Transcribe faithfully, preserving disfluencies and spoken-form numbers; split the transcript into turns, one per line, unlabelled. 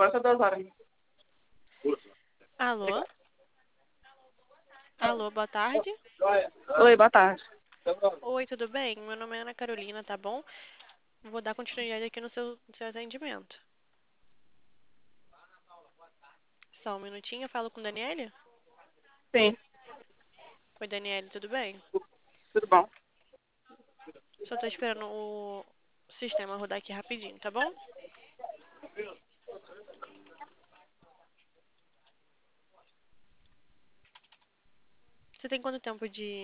Passa duas horas.
Alô? Alô, boa tarde.
Oi, boa tarde.
Oi, tudo bem? Meu nome é Ana Carolina, tá bom? Vou dar continuidade aqui no seu, no seu atendimento. Só um minutinho, eu falo com Daniele?
Sim,
Oi, Daniele, tudo bem?
tudo bom.
Só tô esperando o sistema rodar aqui rapidinho, tá bom? Você tem quanto tempo de